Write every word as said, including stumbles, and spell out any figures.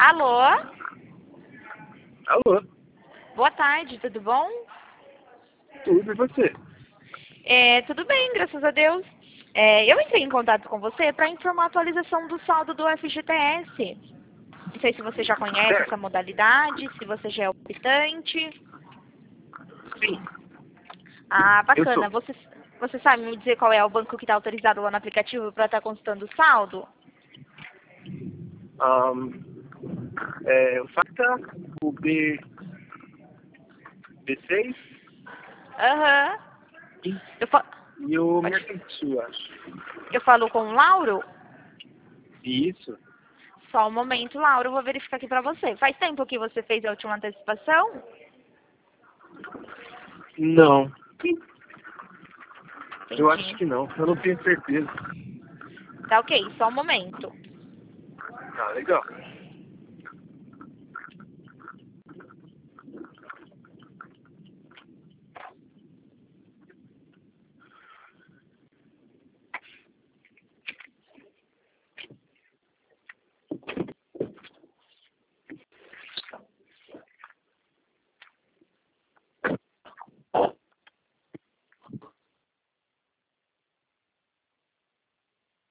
Alô? Alô? Boa tarde, tudo bom? Tudo, e você? É, tudo bem, graças a Deus. É, eu entrei em contato com você para informar a atualização do saldo do F G T S. Não sei se você já conhece Certo. essa modalidade, se você já é optante. Sim, Ah, eu sou. bacana. Você, você sabe me dizer qual é o banco que está autorizado lá no aplicativo para estar consultando o saldo? Um, é, o Facta, o B, B6 Aham. e, Eu, fa e o pode- Mercantil, acho. eu falo com o Lauro? Isso? Só um momento, Lauro, eu vou verificar aqui para você. Faz tempo que você fez a última antecipação? Não. Eu acho Entendi. que não. Eu não tenho certeza. Tá ok, só um momento. Ah, legal.